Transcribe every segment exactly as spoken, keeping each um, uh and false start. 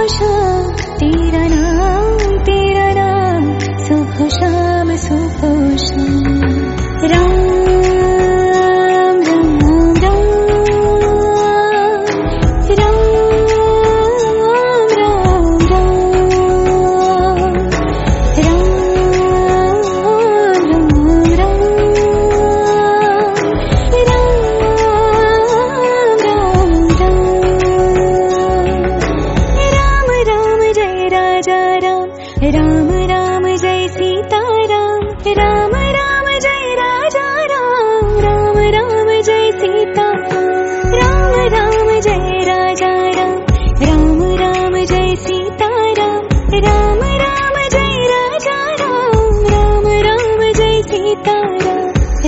सुबह शाम तेरा नाम तेरा नाम, सुबह शाम सुबह शाम। राम राम राम जय सीता राम, राम राम जय राजा राम, राम राम जय सीता राम, राम जय राजा राम, राम राम जय सीता राम, राम राम जय राजा राम, राम राम जय सीता राम।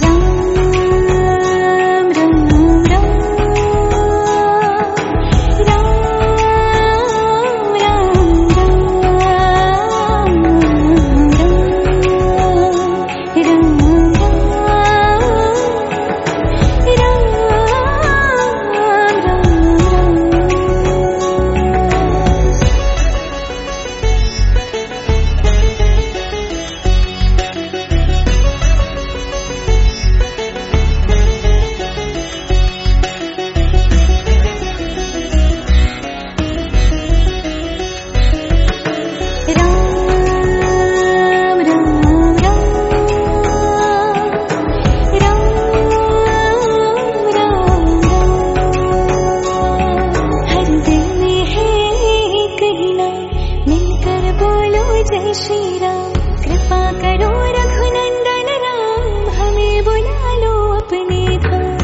जय श्री राम, कृपा करो रघुनंदन राम, हमें बुला लो अपने धाम।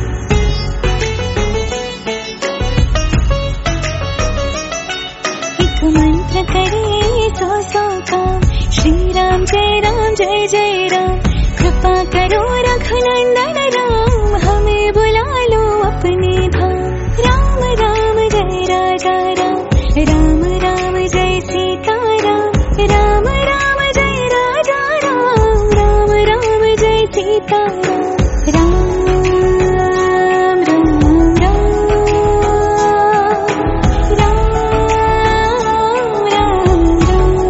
एक मंत्र करे सौ सौ काम, श्री राम जय राम जय जय राम, कृपा करो रघुनंदन राम, हमें बुला लो अपने धाम। राम राम जय राजा राम, राम राम जय सीता राम, राम राम जय राजा राम, राम राम जय सीता राम। राम राम राम राम राम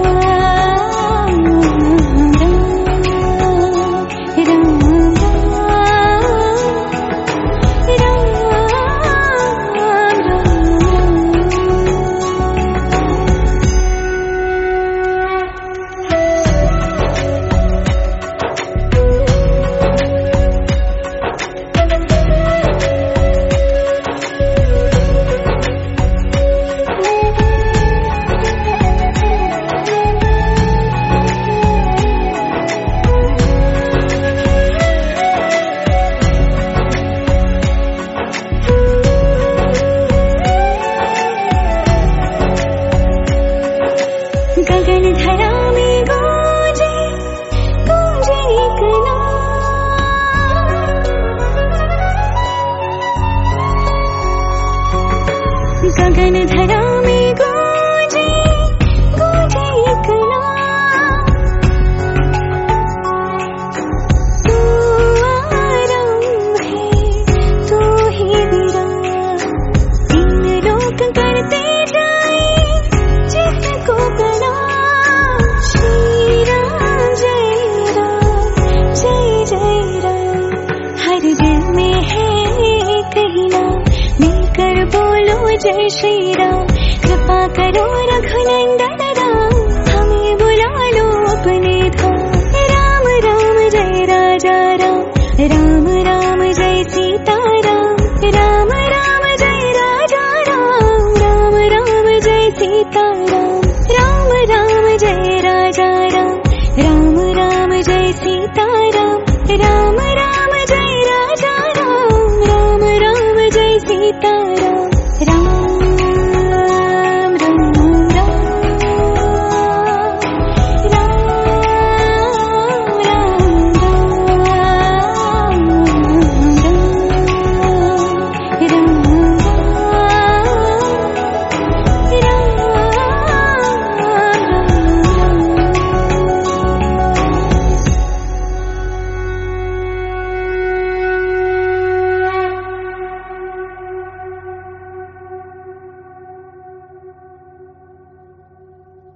गगन धरा में गूंजे गूंजे एक नाम, गगन धरा में गूंजे गूंजे एक नाम। तू आरंभ है तू ही विराम, तीन लोक करते जाए जिसको प्रणाम। श्री राम जय राम जय जय राम, हर दिल में है एक ही नाम, मिलकर बोलो जय श्री राम, कृपा करो